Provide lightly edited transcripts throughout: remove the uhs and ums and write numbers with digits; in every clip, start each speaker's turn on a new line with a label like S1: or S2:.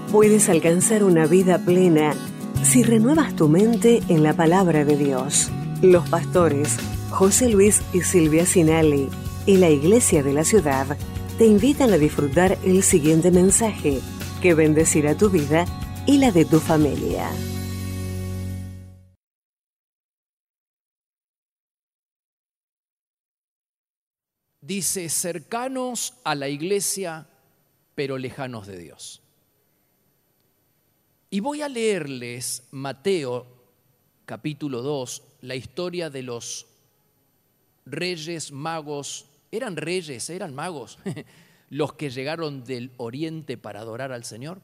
S1: Puedes alcanzar una vida plena si renuevas tu mente en la palabra de Dios. Los pastores José Luis y Silvia Sinali y la Iglesia de la Ciudad te invitan a disfrutar el siguiente mensaje que bendecirá tu vida y la de tu familia.
S2: Dice, cercanos a la iglesia, pero lejanos de Dios. Y voy a leerles Mateo, capítulo 2, la historia de los reyes magos. ¿Eran reyes, eran magos los que llegaron del oriente para adorar al Señor?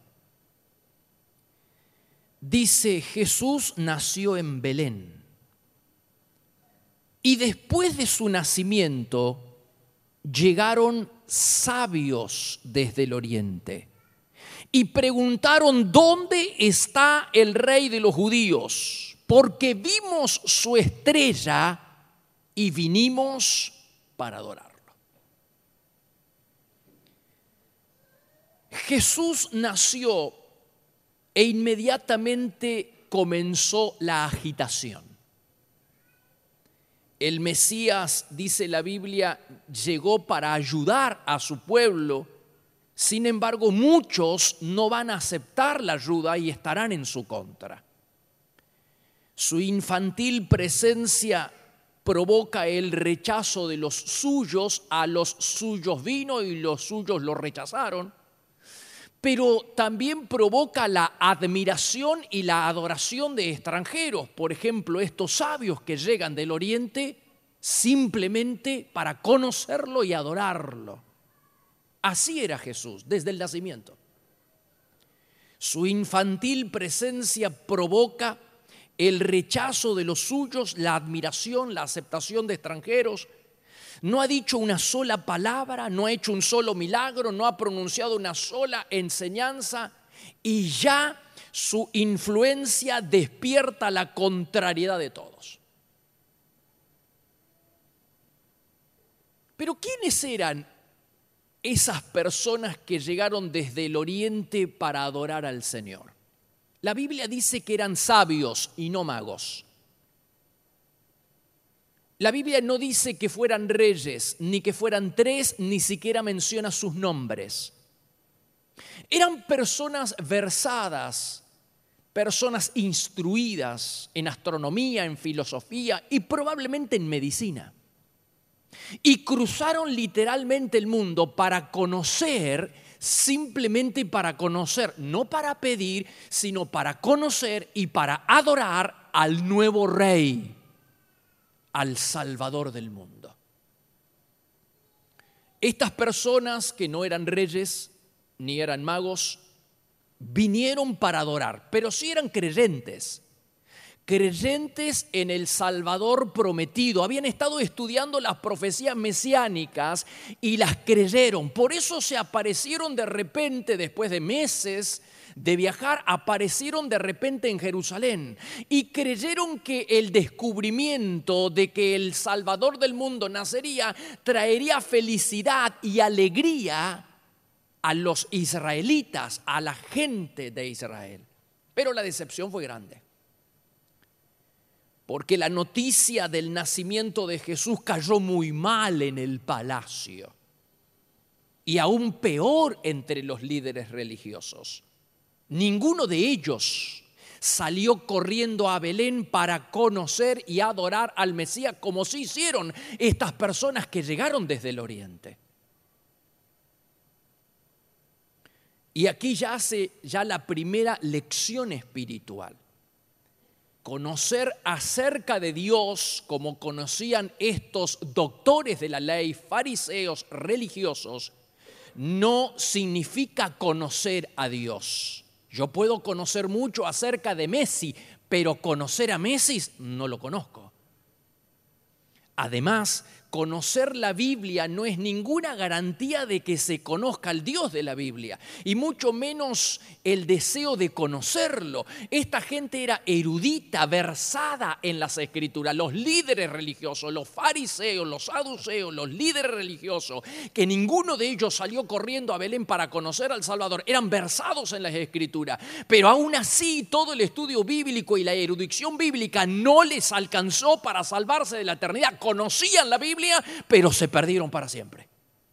S2: Dice, Jesús nació en Belén. Y después de su nacimiento, llegaron sabios desde el oriente y preguntaron: ¿dónde está el rey de los judíos? Porque vimos su estrella y vinimos para adorarlo. Jesús nació e inmediatamente comenzó la agitación. El Mesías, dice la Biblia, llegó para ayudar a su pueblo. Sin embargo, muchos no van a aceptar la ayuda y estarán en su contra. Su infantil presencia provoca el rechazo de los suyos. A los suyos vino y los suyos lo rechazaron. Pero también provoca la admiración y la adoración de extranjeros. Por ejemplo, estos sabios que llegan del oriente simplemente para conocerlo y adorarlo. Así era Jesús desde el nacimiento. Su infantil presencia provoca el rechazo de los suyos, la admiración, la aceptación de extranjeros. No ha dicho una sola palabra, no ha hecho un solo milagro, no ha pronunciado una sola enseñanza y ya su influencia despierta la contrariedad de todos. Pero ¿quiénes eran esas personas que llegaron desde el oriente para adorar al Señor? La Biblia dice que eran sabios y no magos. La Biblia no dice que fueran reyes, ni que fueran tres, ni siquiera menciona sus nombres. Eran personas versadas, personas instruidas en astronomía, en filosofía y probablemente en medicina. Y cruzaron literalmente el mundo para conocer, simplemente para conocer, no para pedir, sino para conocer y para adorar al nuevo rey, al Salvador del mundo. Estas personas que no eran reyes ni eran magos, vinieron para adorar, pero sí eran creyentes en el Salvador prometido. Habían estado estudiando las profecías mesiánicas y las creyeron. Por eso se aparecieron de repente, después de meses de viajar, aparecieron de repente en Jerusalén y creyeron que el descubrimiento de que el Salvador del mundo nacería traería felicidad y alegría a los israelitas, a la gente de Israel. Pero la decepción fue grande, porque la noticia del nacimiento de Jesús cayó muy mal en el palacio y aún peor entre los líderes religiosos. Ninguno de ellos salió corriendo a Belén para conocer y adorar al Mesías como sí hicieron estas personas que llegaron desde el oriente. Y aquí ya hace la primera lección espiritual. Conocer acerca de Dios como conocían estos doctores de la ley, fariseos religiosos, no significa conocer a Dios. Yo puedo conocer mucho acerca de Messi, pero conocer a Messi no lo conozco. Además, conocer la Biblia no es ninguna garantía de que se conozca al Dios de la Biblia, y mucho menos el deseo de conocerlo. Esta gente era erudita, versada en las Escrituras. Los líderes religiosos, los fariseos, los saduceos, los líderes religiosos, que ninguno de ellos salió corriendo a Belén para conocer al Salvador, eran versados en las Escrituras. Pero aún así, todo el estudio bíblico y la erudición bíblica no les alcanzó para salvarse de la eternidad. Conocían la Biblia, pero se perdieron para siempre.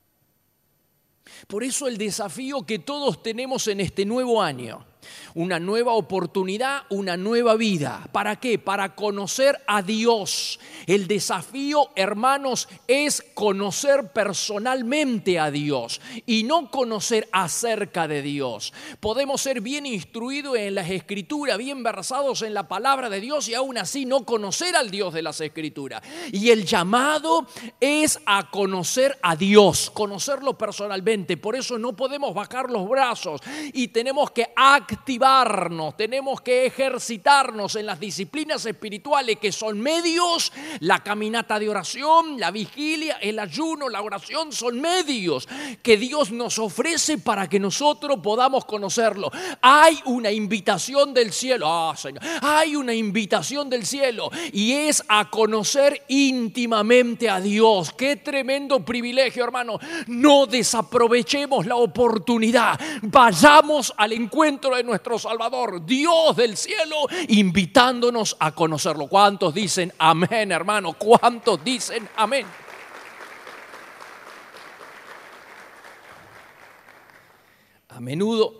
S2: Por eso el desafío que todos tenemos en este nuevo año, una nueva oportunidad, una nueva vida. ¿Para qué? Para conocer a Dios. El desafío, hermanos, es conocer personalmente a Dios y no conocer acerca de Dios. Podemos ser bien instruidos en las Escrituras, bien versados en la palabra de Dios y aún así no conocer al Dios de las Escrituras. Y el llamado es a conocer a Dios, conocerlo personalmente. Por eso no podemos bajar los brazos y tenemos que activarnos, tenemos que ejercitarnos en las disciplinas espirituales que son medios. La caminata de oración, la vigilia, el ayuno, la oración son medios que Dios nos ofrece para que nosotros podamos conocerlo. Hay una invitación del cielo, Señor, hay una invitación del cielo y es a conocer íntimamente a Dios. Qué tremendo privilegio, hermano. No desaprovechemos la oportunidad. Vayamos al encuentro de nuestro Salvador, Dios del cielo, invitándonos a conocerlo. ¿Cuántos dicen amén, hermano? ¿Cuántos dicen amén? A menudo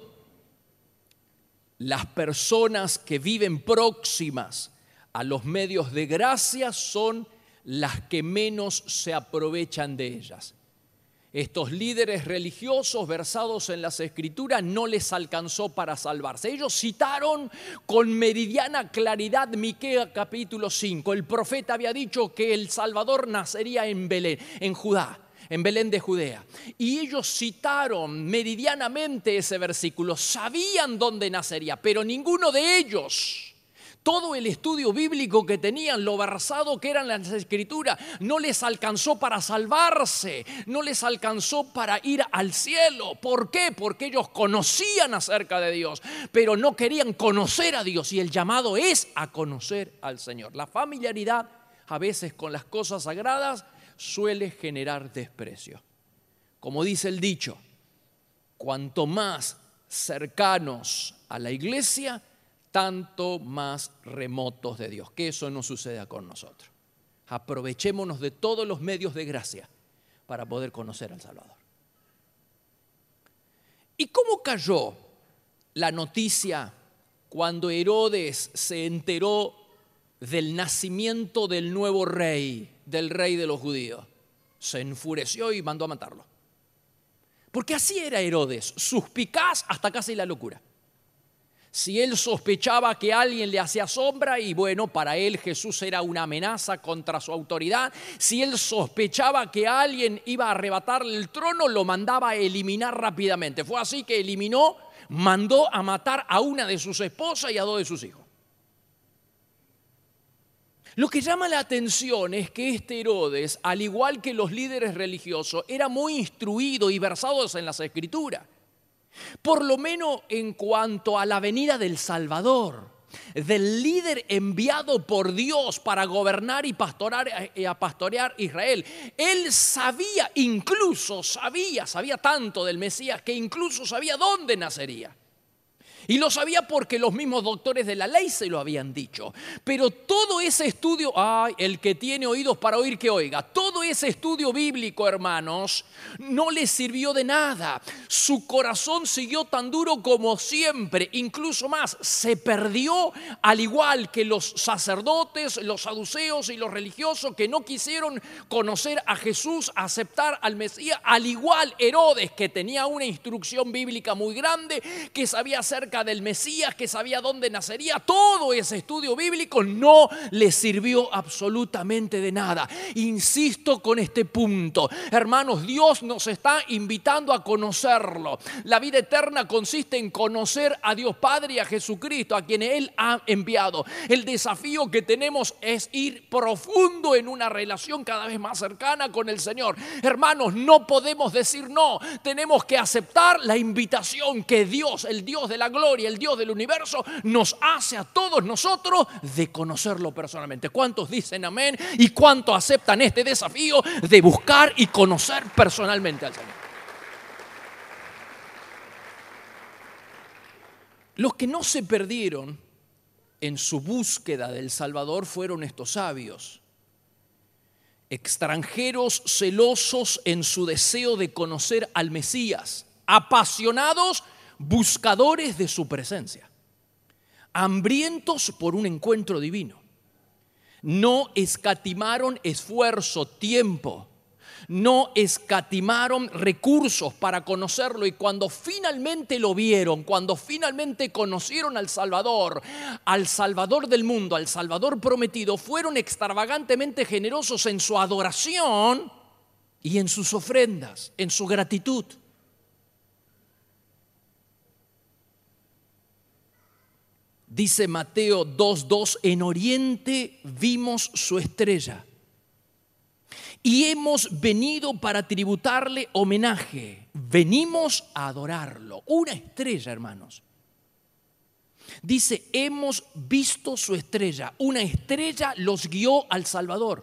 S2: las personas que viven próximas a los medios de gracia son las que menos se aprovechan de ellas. Estos líderes religiosos versados en las Escrituras no les alcanzó para salvarse. Ellos citaron con meridiana claridad Miqueas capítulo 5. El profeta había dicho que el Salvador nacería en Belén, en Judá, en Belén de Judea. Y ellos citaron meridianamente ese versículo. Sabían dónde nacería, pero ninguno de ellos, todo el estudio bíblico que tenían, lo versado que eran las Escrituras, no les alcanzó para salvarse, no les alcanzó para ir al cielo. ¿Por qué? Porque ellos conocían acerca de Dios, pero no querían conocer a Dios, y el llamado es a conocer al Señor. La familiaridad a veces con las cosas sagradas suele generar desprecio. Como dice el dicho, cuanto más cercanos a la iglesia, tanto más remotos de Dios. Que eso no suceda con nosotros. Aprovechémonos de todos los medios de gracia para poder conocer al Salvador. ¿Y cómo cayó la noticia cuando Herodes se enteró del nacimiento del nuevo rey, del rey de los judíos? Se enfureció y mandó a matarlo. Porque así era Herodes, suspicaz hasta casi la locura. Si él sospechaba que alguien le hacía sombra, y bueno, para él Jesús era una amenaza contra su autoridad. Si él sospechaba que alguien iba a arrebatarle el trono, lo mandaba a eliminar rápidamente. Fue así que mandó a matar a una de sus esposas y a 2 de sus hijos. Lo que llama la atención es que este Herodes, al igual que los líderes religiosos, era muy instruido y versado en las Escrituras. Por lo menos en cuanto a la venida del Salvador, del líder enviado por Dios para gobernar y pastorear Israel. Él sabía tanto del Mesías que incluso sabía dónde nacería. Y lo sabía porque los mismos doctores de la ley se lo habían dicho. Pero todo ese estudio, el que tiene oídos para oír que oiga, todo ese estudio bíblico, hermanos, no le sirvió de nada. Su corazón siguió tan duro como siempre, incluso más, se perdió, al igual que los sacerdotes, los saduceos y los religiosos que no quisieron conocer a Jesús, aceptar al Mesías, al igual Herodes, que tenía una instrucción bíblica muy grande, que sabía acerca acerca del Mesías, que sabía dónde nacería. Todo ese estudio bíblico no le sirvió absolutamente de nada. Insisto con este punto. Hermanos, Dios nos está invitando a conocerlo. La vida eterna consiste en conocer a Dios Padre y a Jesucristo, a quien Él ha enviado. El desafío que tenemos es ir profundo en una relación cada vez más cercana con el Señor. Hermanos, no podemos decir no. Tenemos que aceptar la invitación que Dios, el Dios de la gloria, el Dios del universo, nos hace a todos nosotros de conocerlo personalmente. ¿Cuántos dicen amén? ¿Y cuántos aceptan este desafío de buscar y conocer personalmente al Señor? Los que no se perdieron en su búsqueda del Salvador fueron estos sabios, extranjeros celosos en su deseo de conocer al Mesías, apasionados buscadores de su presencia, hambrientos por un encuentro divino. No escatimaron esfuerzo, tiempo, no escatimaron recursos para conocerlo, y cuando finalmente lo vieron, cuando finalmente conocieron al Salvador del mundo, al Salvador prometido, fueron extravagantemente generosos en su adoración y en sus ofrendas, en su gratitud. Dice Mateo 2:2, en Oriente vimos su estrella y hemos venido para tributarle homenaje. Venimos a adorarlo. Una estrella, hermanos. Dice, hemos visto su estrella. Una estrella los guió al Salvador.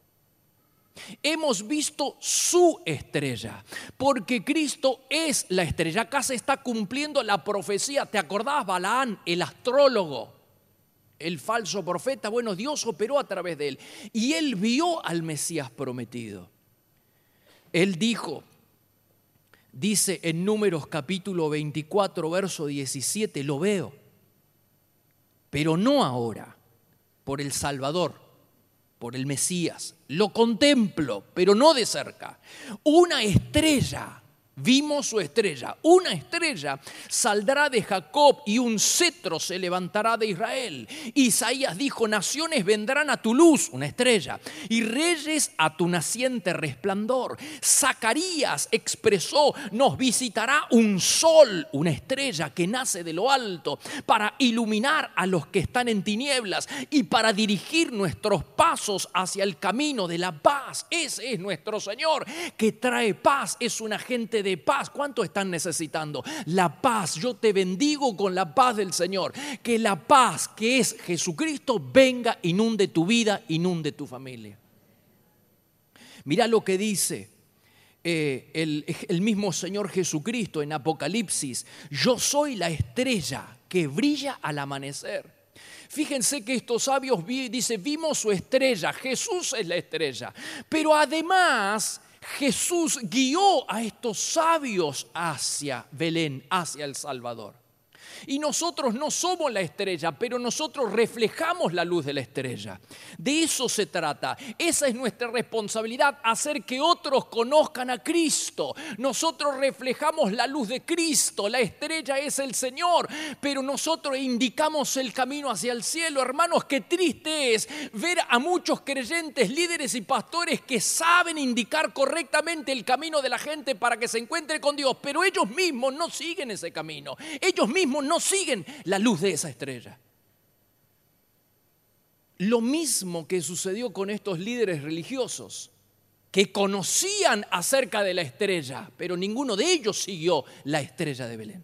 S2: Hemos visto su estrella, porque Cristo es la estrella. Acá se está cumpliendo la profecía. ¿Te acordás? Balaán, el astrólogo, el falso profeta. Bueno, Dios operó a través de él y él vio al Mesías prometido. Él dijo, dice en Números capítulo 24, verso 17, lo veo, pero no ahora, por el Salvador, por el Mesías. Lo contemplo, pero no de cerca. Una estrella, vimos su estrella. Una estrella saldrá de Jacob y un cetro se levantará de Israel. Isaías dijo, naciones vendrán a tu luz, una estrella, y reyes a tu naciente resplandor. Zacarías expresó, nos visitará un sol, una estrella que nace de lo alto, para iluminar a los que están en tinieblas y para dirigir nuestros pasos hacia el camino de la paz. Ese es nuestro Señor, que trae paz, es un agente de paz. ¿Cuánto están necesitando? La paz. Yo te bendigo con la paz del Señor. Que la paz que es Jesucristo venga, inunde tu vida, inunde tu familia. Mira lo que dice el mismo Señor Jesucristo en Apocalipsis. Yo soy la estrella que brilla al amanecer. Fíjense que estos sabios vimos su estrella. Jesús es la estrella. Pero además Jesús guió a estos sabios hacia Belén, hacia el Salvador. Y nosotros no somos la estrella, pero nosotros reflejamos la luz de la estrella. De eso se trata. Esa es nuestra responsabilidad, hacer que otros conozcan a Cristo. Nosotros reflejamos la luz de Cristo. La estrella es el Señor, pero nosotros indicamos el camino hacia el cielo. Hermanos, qué triste es ver a muchos creyentes, líderes y pastores que saben indicar correctamente el camino de la gente para que se encuentre con Dios, pero ellos mismos no siguen ese camino. Ellos mismos no siguen la luz de esa estrella. Lo mismo que sucedió con estos líderes religiosos que conocían acerca de la estrella, pero ninguno de ellos siguió la estrella de Belén.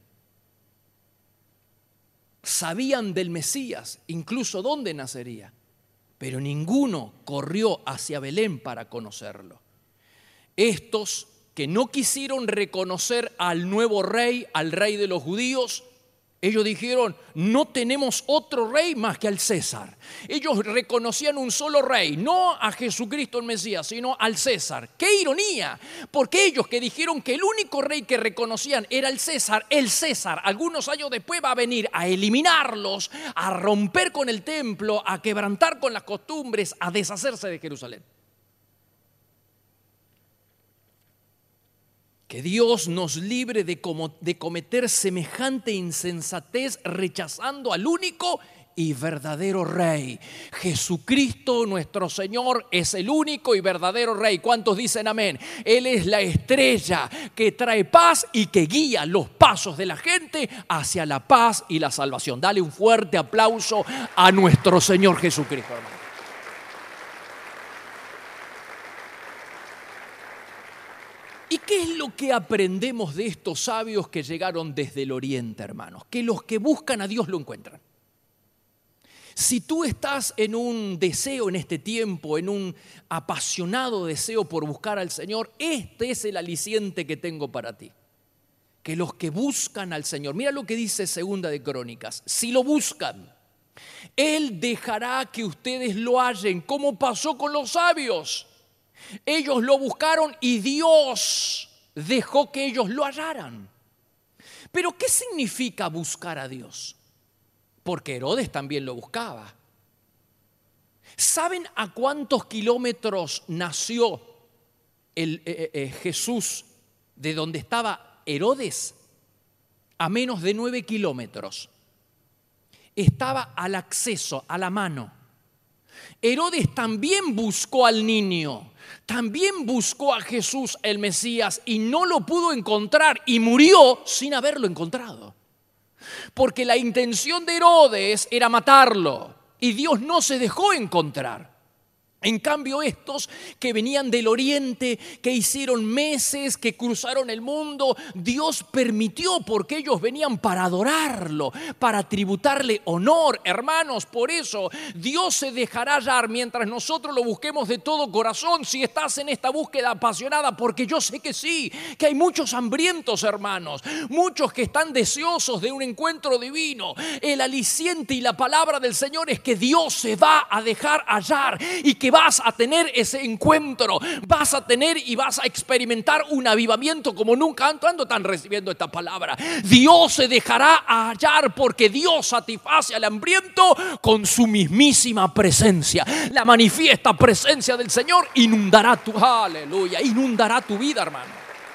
S2: Sabían del Mesías, incluso dónde nacería, pero ninguno corrió hacia Belén para conocerlo. Estos que no quisieron reconocer al nuevo rey, al rey de los judíos, ellos dijeron, no tenemos otro rey más que al César. Ellos reconocían un solo rey, no a Jesucristo el Mesías, sino al César. ¡Qué ironía! Porque ellos que dijeron que el único rey que reconocían era el César, algunos años después va a venir a eliminarlos, a romper con el templo, a quebrantar con las costumbres, a deshacerse de Jerusalén. Que Dios nos libre de cometer semejante insensatez rechazando al único y verdadero Rey. Jesucristo nuestro Señor es el único y verdadero Rey. ¿Cuántos dicen amén? Él es la estrella que trae paz y que guía los pasos de la gente hacia la paz y la salvación. Dale un fuerte aplauso a nuestro Señor Jesucristo, hermano. ¿Y qué es lo que aprendemos de estos sabios que llegaron desde el oriente, hermanos? Que los que buscan a Dios lo encuentran. Si tú estás en un deseo en este tiempo, en un apasionado deseo por buscar al Señor, este es el aliciente que tengo para ti. Que los que buscan al Señor, mira lo que dice Segunda de Crónicas, si lo buscan, Él dejará que ustedes lo hallen, como pasó con los sabios. Ellos lo buscaron y Dios dejó que ellos lo hallaran. Pero ¿qué significa buscar a Dios? Porque Herodes también lo buscaba. ¿Saben a cuántos kilómetros nació Jesús de donde estaba Herodes? A menos de 9 kilómetros. Estaba al acceso, a la mano. Herodes también buscó al niño, también buscó a Jesús el Mesías y no lo pudo encontrar y murió sin haberlo encontrado. Porque la intención de Herodes era matarlo y Dios no se dejó encontrar. En cambio estos que venían del oriente, que hicieron meses, que cruzaron el mundo, Dios permitió porque ellos venían para adorarlo, para tributarle honor. Hermanos, por eso Dios se dejará hallar mientras nosotros lo busquemos de todo corazón. Si estás en esta búsqueda apasionada, porque yo sé que sí, que hay muchos hambrientos, hermanos, muchos que están deseosos de un encuentro divino. El aliciente y la palabra del Señor es que Dios se va a dejar hallar y que vas a tener ese encuentro, vas a tener y vas a experimentar un avivamiento como nunca antes. ¿Cuándo están recibiendo esta palabra? Dios se dejará hallar porque Dios satisface al hambriento con su mismísima presencia. La manifiesta presencia del Señor inundará inundará tu vida, hermano.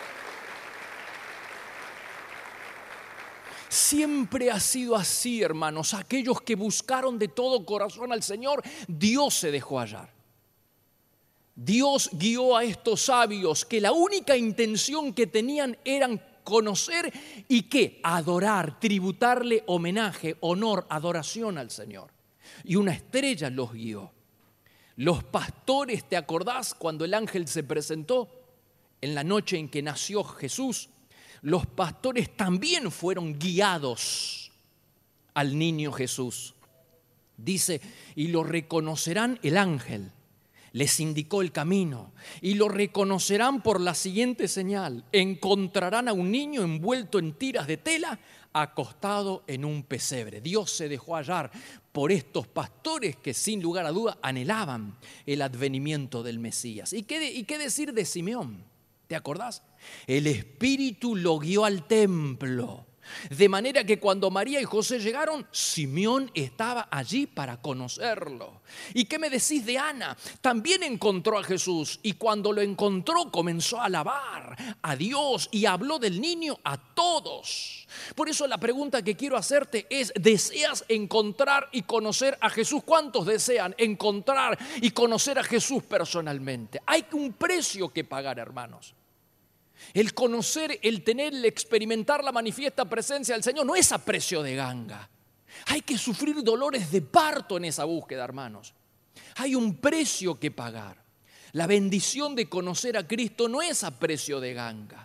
S2: Siempre ha sido así, hermanos. Aquellos que buscaron de todo corazón al Señor, Dios se dejó hallar. Dios guió a estos sabios que la única intención que tenían eran conocer y ¿qué? Adorar, tributarle homenaje, honor, adoración al Señor. Y una estrella los guió. Los pastores, ¿te acordás cuando el ángel se presentó en la noche en que nació Jesús? Los pastores también fueron guiados al niño Jesús. Dice, y lo reconocerán el ángel. Les indicó el camino y lo reconocerán por la siguiente señal. Encontrarán a un niño envuelto en tiras de tela, acostado en un pesebre. Dios se dejó hallar por estos pastores que sin lugar a duda anhelaban el advenimiento del Mesías. ¿Y qué decir de Simeón? ¿Te acordás? El Espíritu lo guió al templo. De manera que cuando María y José llegaron, Simeón estaba allí para conocerlo. ¿Y qué me decís de Ana? También encontró a Jesús y cuando lo encontró comenzó a alabar a Dios y habló del niño a todos. Por eso la pregunta que quiero hacerte es, ¿deseas encontrar y conocer a Jesús? ¿Cuántos desean encontrar y conocer a Jesús personalmente? Hay un precio que pagar, hermanos. El conocer, el tener, el experimentar la manifiesta presencia del Señor no es a precio de ganga. Hay que sufrir dolores de parto en esa búsqueda, hermanos. Hay un precio que pagar. La bendición de conocer a Cristo no es a precio de ganga.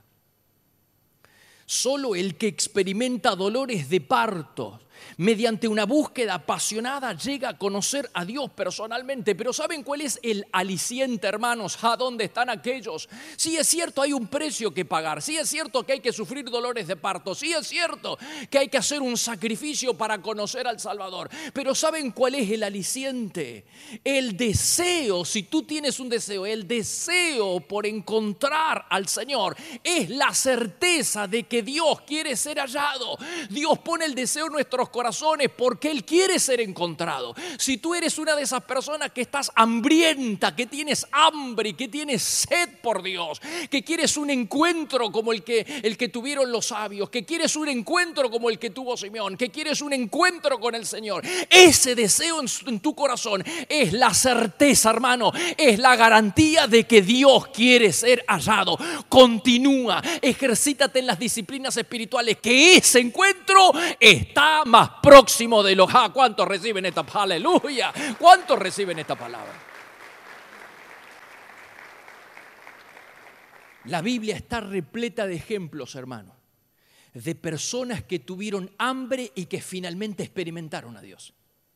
S2: Solo el que experimenta dolores de parto mediante una búsqueda apasionada llega a conocer a Dios personalmente. Pero ¿saben cuál es el aliciente, hermanos? ¿A dónde están aquellos? Sí es cierto, hay un precio que pagar. Sí es cierto que hay que sufrir dolores de parto. Sí es cierto que hay que hacer un sacrificio para conocer al Salvador. Pero ¿saben cuál es el aliciente? El deseo, si tú tienes un deseo, el deseo por encontrar al Señor es la certeza de que Dios quiere ser hallado. Dios pone el deseo en nuestros nuestros corazones porque Él quiere ser encontrado. Si tú eres una de esas personas que estás hambrienta, que tienes hambre y que tienes sed por Dios, que quieres un encuentro como el que tuvieron los sabios, que quieres un encuentro como el que tuvo Simeón, que quieres un encuentro con el Señor, ese deseo en tu corazón es la certeza, hermano, es la garantía de que Dios quiere ser hallado. Continúa, ejercítate en las disciplinas espirituales, que ese encuentro está más próximo de los... ¿Cuántos reciben esta? Aleluya. ¿Cuántos reciben esta palabra? La Biblia está repleta de ejemplos, hermano, de personas que tuvieron hambre y que finalmente experimentaron a Dios.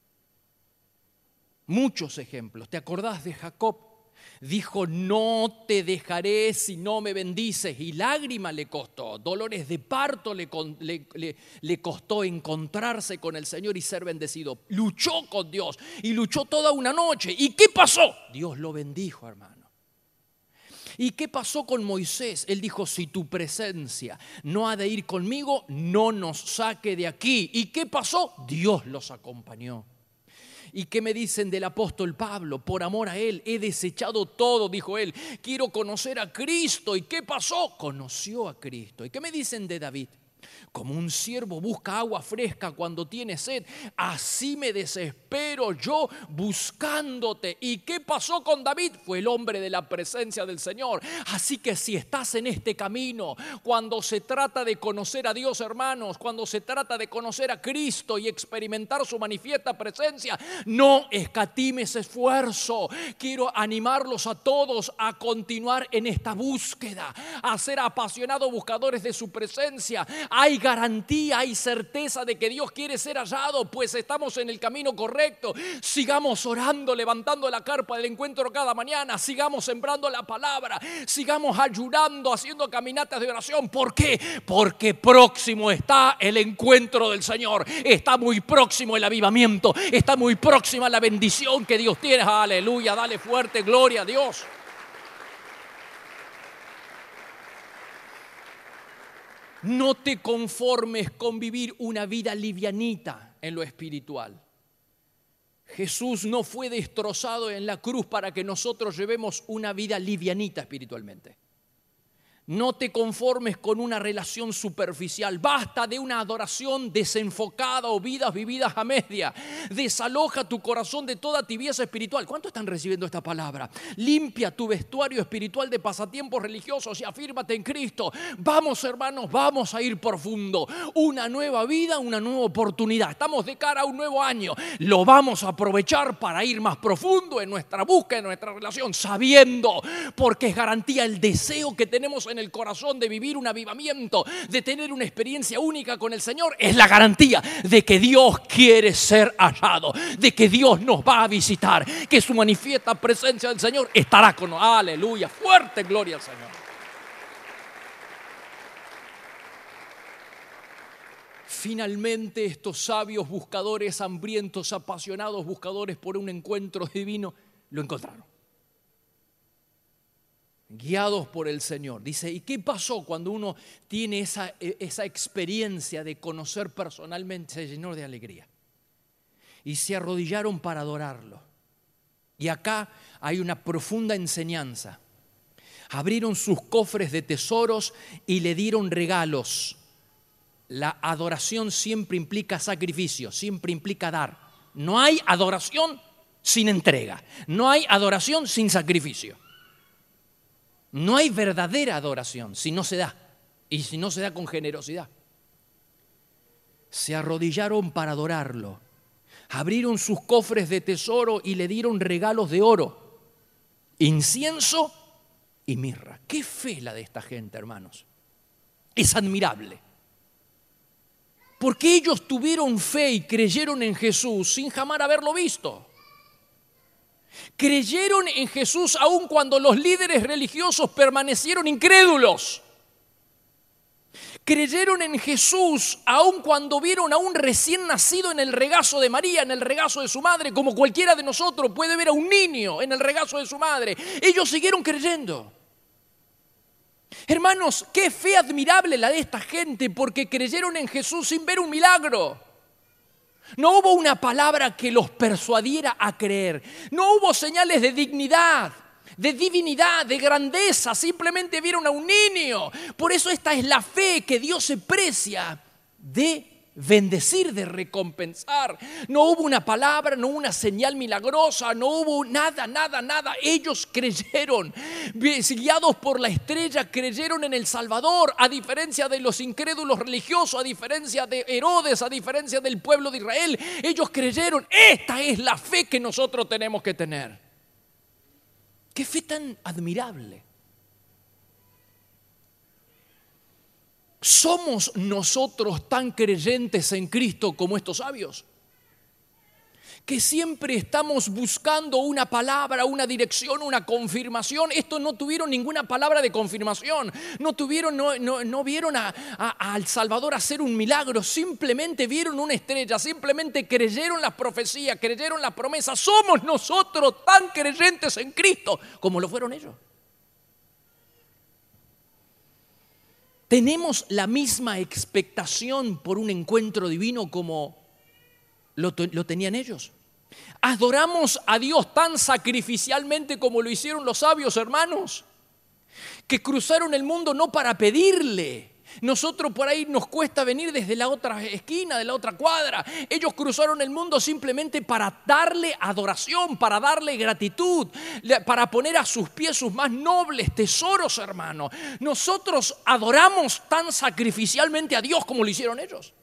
S2: Muchos ejemplos. ¿Te acordás de Jacob? Dijo, no te dejaré si no me bendices. Y lágrima le costó, dolores de parto le costó encontrarse con el Señor y ser bendecido. Luchó con Dios y luchó toda una noche. ¿Y qué pasó? Dios lo bendijo, hermano. ¿Y qué pasó con Moisés? Él dijo, si tu presencia no ha de ir conmigo, no nos saque de aquí. ¿Y qué pasó? Dios los acompañó. ¿Y qué me dicen del apóstol Pablo? Por amor a él he desechado todo, dijo él. Quiero conocer a Cristo. ¿Y qué pasó? Conoció a Cristo. ¿Y qué me dicen de David? Como un ciervo busca agua fresca cuando tiene sed, así me desespero yo buscándote. ¿Y qué pasó con David? Fue el hombre de la presencia del Señor. Así que si estás en este camino, cuando se trata de conocer a Dios, hermanos, cuando se trata de conocer a Cristo y experimentar su manifiesta presencia, no escatimes esfuerzo. Quiero animarlos a todos a continuar en esta búsqueda, a ser apasionados buscadores de su presencia. Hay garantía, hay certeza de que Dios quiere ser hallado, pues estamos en el camino correcto. Sigamos orando, levantando la carpa del encuentro cada mañana. Sigamos sembrando la palabra. Sigamos ayunando, haciendo caminatas de oración. ¿Por qué? Porque próximo está el encuentro del Señor. Está muy próximo el avivamiento. Está muy próxima la bendición que Dios tiene. Aleluya, dale fuerte gloria a Dios. No te conformes con vivir una vida livianita en lo espiritual. Jesús no fue destrozado en la cruz para que nosotros llevemos una vida livianita espiritualmente. No te conformes con una relación superficial. Basta de una adoración desenfocada o vidas vividas a media. Desaloja tu corazón de toda tibieza espiritual. ¿Cuántos están recibiendo esta palabra? Limpia tu vestuario espiritual de pasatiempos religiosos y afírmate en Cristo. Vamos, hermanos, vamos a ir profundo. Una nueva vida, una nueva oportunidad. Estamos de cara a un nuevo año. Lo vamos a aprovechar para ir más profundo en nuestra búsqueda, en nuestra relación, sabiendo, porque es garantía el deseo que tenemos en el corazón de vivir un avivamiento, de tener una experiencia única con el Señor, es la garantía de que Dios quiere ser hallado, de que Dios nos va a visitar, que su manifiesta presencia del Señor estará con nosotros. Aleluya, fuerte gloria al Señor. Finalmente estos sabios buscadores, hambrientos, apasionados buscadores por un encuentro divino, lo encontraron. Guiados por el Señor. Dice, ¿y qué pasó cuando uno tiene esa experiencia de conocer personalmente? Se llenó de alegría. Y se arrodillaron para adorarlo. Y acá hay una profunda enseñanza. Abrieron sus cofres de tesoros y le dieron regalos. La adoración siempre implica sacrificio, siempre implica dar. No hay adoración sin entrega. No hay adoración sin sacrificio. No hay verdadera adoración si no se da, y si no se da con generosidad. Se arrodillaron para adorarlo, abrieron sus cofres de tesoro y le dieron regalos de oro, incienso y mirra. Qué fe la de esta gente, hermanos. Es admirable. Porque ellos tuvieron fe y creyeron en Jesús sin jamás haberlo visto. Creyeron en Jesús aun cuando los líderes religiosos permanecieron incrédulos. Creyeron en Jesús aun cuando vieron a un recién nacido en el regazo de María, en el regazo de su madre, como cualquiera de nosotros puede ver a un niño en el regazo de su madre. Ellos siguieron creyendo. Hermanos, qué fe admirable la de esta gente, porque creyeron en Jesús sin ver un milagro. No hubo una palabra que los persuadiera a creer. No hubo señales de dignidad, de divinidad, de grandeza. Simplemente vieron a un niño. Por eso esta es la fe que Dios se precia de bendecir, de recompensar. No hubo una palabra, no hubo una señal milagrosa, no hubo nada. Ellos creyeron, guiados por la estrella, creyeron en el Salvador, a diferencia de los incrédulos religiosos, a diferencia de Herodes, a diferencia del pueblo de Israel. Ellos creyeron. Esta es la fe que nosotros tenemos que tener. ¡Qué fe tan admirable! ¿Somos nosotros tan creyentes en Cristo como estos sabios? Que siempre estamos buscando una palabra, una dirección, una confirmación. Estos no tuvieron ninguna palabra de confirmación. No vieron al Salvador hacer un milagro. Simplemente vieron una estrella. Simplemente creyeron las profecías, creyeron las promesas. ¿Somos nosotros tan creyentes en Cristo como lo fueron ellos? ¿Tenemos la misma expectación por un encuentro divino como lo tenían ellos? ¿Adoramos a Dios tan sacrificialmente como lo hicieron los sabios, hermanos? Que cruzaron el mundo no para pedirle. Nosotros por ahí nos cuesta venir desde la otra esquina, de la otra cuadra. Ellos cruzaron el mundo simplemente para darle adoración, para darle gratitud, para poner a sus pies sus más nobles tesoros, hermano. Nosotros adoramos tan sacrificialmente a Dios como lo hicieron ellos.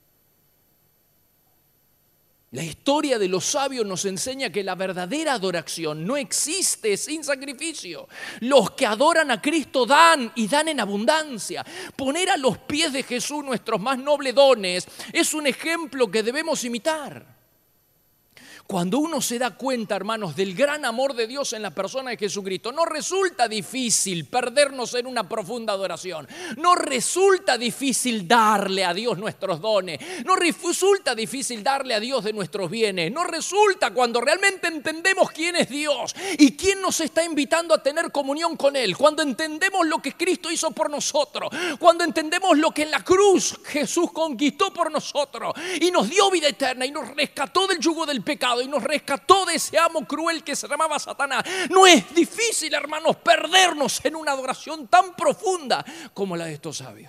S2: La historia de los sabios nos enseña que la verdadera adoración no existe sin sacrificio. Los que adoran a Cristo dan y dan en abundancia. Poner a los pies de Jesús nuestros más nobles dones es un ejemplo que debemos imitar. Cuando uno se da cuenta, hermanos, del gran amor de Dios en la persona de Jesucristo, no resulta difícil perdernos en una profunda adoración. No resulta difícil darle a Dios nuestros dones. No resulta difícil darle a Dios de nuestros bienes. No resulta cuando realmente entendemos quién es Dios y quién nos está invitando a tener comunión con Él. Cuando entendemos lo que Cristo hizo por nosotros. Cuando entendemos lo que en la cruz Jesús conquistó por nosotros y nos dio vida eterna y nos rescató del yugo del pecado y nos rescató de ese amo cruel que se llamaba Satanás. No es difícil, hermanos, perdernos en una adoración tan profunda como la de estos sabios.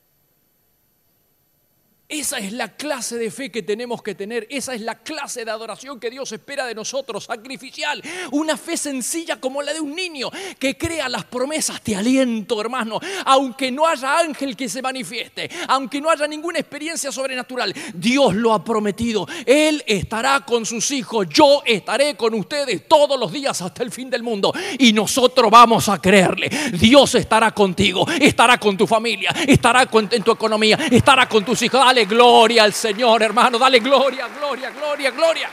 S2: Esa es la clase de fe que tenemos que tener. Esa es la clase de adoración que Dios espera de nosotros, sacrificial. Una fe sencilla como la de un niño que crea las promesas. Te aliento, hermano, aunque no haya ángel que se manifieste, aunque no haya ninguna experiencia sobrenatural, Dios lo ha prometido. Él estará con sus hijos. Yo estaré con ustedes todos los días hasta el fin del mundo. Y nosotros vamos a creerle. Dios estará contigo, estará con tu familia, estará en tu economía, estará con tus hijos. Dale gloria al Señor, hermano. Dale gloria, gloria, gloria, gloria.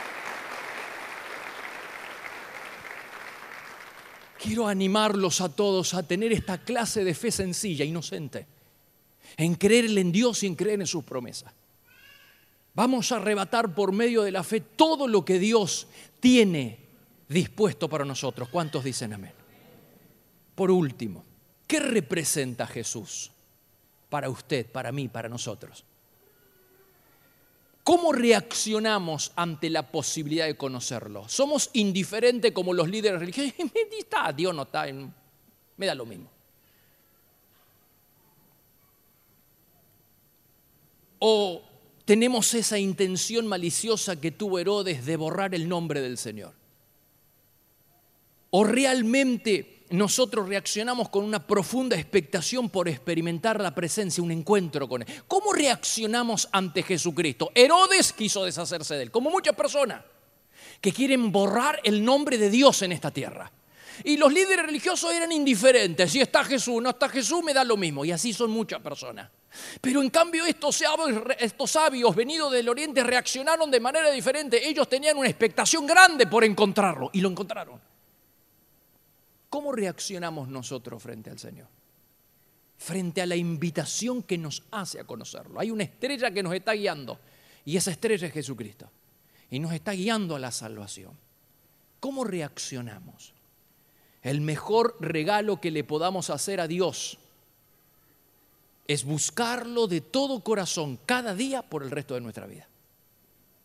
S2: Quiero animarlos a todos a tener esta clase de fe sencilla, inocente, en creerle en Dios y en creer en sus promesas. Vamos a arrebatar por medio de la fe todo lo que Dios tiene dispuesto para nosotros. ¿Cuántos dicen amén? Por último, ¿qué representa Jesús para usted, para mí, para nosotros? ¿Cómo reaccionamos ante la posibilidad de conocerlo? ¿Somos indiferentes como los líderes religiosos? Está, Dios no está, me da lo mismo. ¿O tenemos esa intención maliciosa que tuvo Herodes de borrar el nombre del Señor? ¿O realmente nosotros reaccionamos con una profunda expectación por experimentar la presencia, un encuentro con Él? ¿Cómo reaccionamos ante Jesucristo? Herodes quiso deshacerse de Él, como muchas personas que quieren borrar el nombre de Dios en esta tierra. Y los líderes religiosos eran indiferentes. Si está Jesús, no está Jesús, me da lo mismo. Y así son muchas personas. Pero en cambio estos sabios venidos del oriente reaccionaron de manera diferente. Ellos tenían una expectación grande por encontrarlo y lo encontraron. ¿Cómo reaccionamos nosotros frente al Señor? Frente a la invitación que nos hace a conocerlo. Hay una estrella que nos está guiando y esa estrella es Jesucristo. Y nos está guiando a la salvación. ¿Cómo reaccionamos? El mejor regalo que le podamos hacer a Dios es buscarlo de todo corazón cada día por el resto de nuestra vida.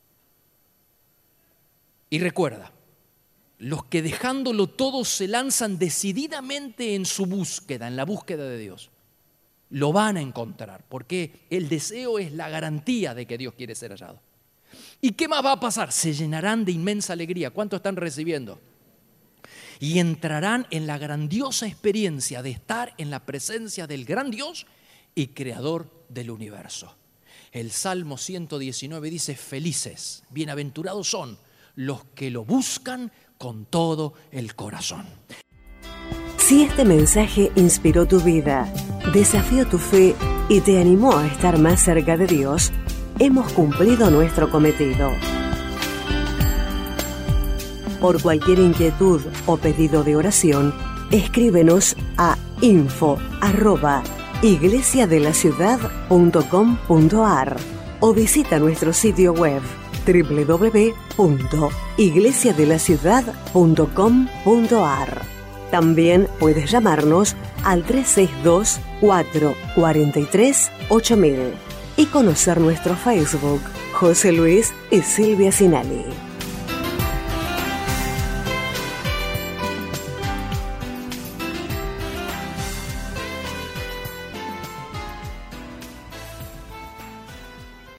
S2: Y recuerda, los que dejándolo todo se lanzan decididamente en su búsqueda, en la búsqueda de Dios, lo van a encontrar, porque el deseo es la garantía de que Dios quiere ser hallado. ¿Y qué más va a pasar? Se llenarán de inmensa alegría. ¿Cuánto están recibiendo? Y entrarán en la grandiosa experiencia de estar en la presencia del gran Dios y creador del universo. El Salmo 119 dice: felices, bienaventurados son los que lo buscan con todo el corazón.
S1: Si este mensaje inspiró tu vida, desafió tu fe y te animó a estar más cerca de Dios, hemos cumplido nuestro cometido. Por cualquier inquietud o pedido de oración, escríbenos a info@iglesiadelaciudad.com.ar o visita nuestro sitio web www.iglesiadelaciudad.com.ar. También puedes llamarnos al 362-443-8000 y conocer nuestro Facebook, José Luis y Silvia Sinali.